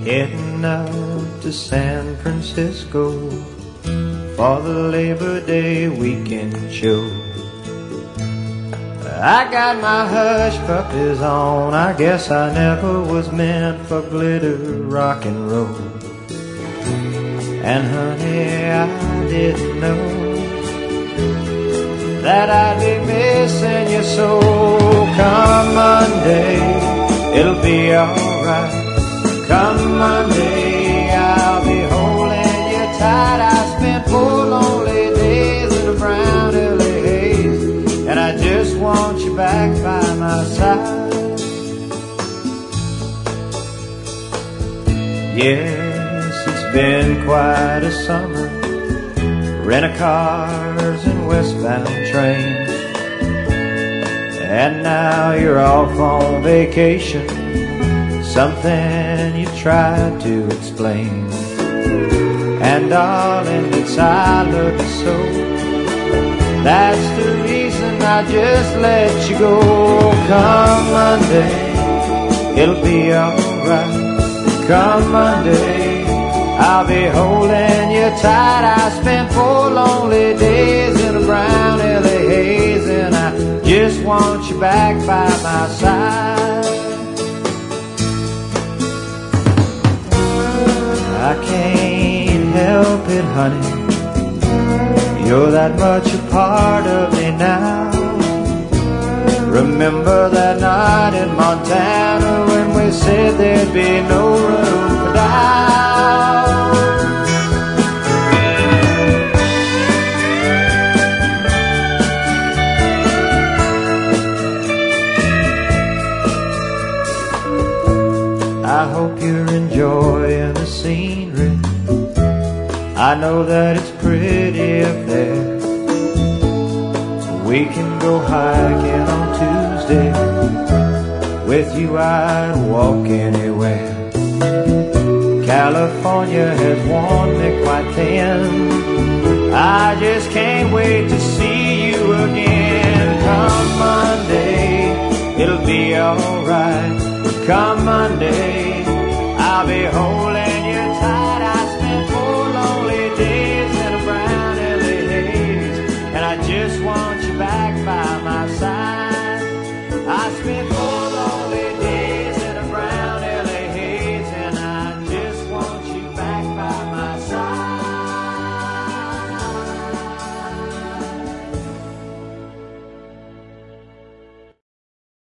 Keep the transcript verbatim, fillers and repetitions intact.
heading out to San Francisco for the Labor Day weekend show. I got my hush puppies on, I guess I never was meant for glitter rock and roll. And honey, I didn't know that I'd be missing you so. Come Monday, it'll be alright. Come Monday, I'll be holding you tight. I spent four lonely days in a brown L A haze, and I just want you back by my side. Yes, it's been quite a summer, rent-a-cars and westbound trains, and now you're off on vacation, something you tried to explain. And darling, it's I love you so, that's the reason I just let you go. Come Monday, it'll be alright. Come Monday, I'll be holding you tight. I spent four lonely days in a brown L A haze, and I just want you back by my side. I can't help it, honey, you're that much a part of me now. Remember that night in Montana when we said there'd be no room for doubt. I hope you're enjoying the scenery. I know that it's pretty up there. We can go hiking on Tuesday. With you I'd walk anywhere. California has worn me quite thin. I just can't wait to see you again. Come Monday, it'll be alright. Come Monday, I'll be holding you tight. I spent four lonely days in a brown L A haze, and I just want you back by my side. I spent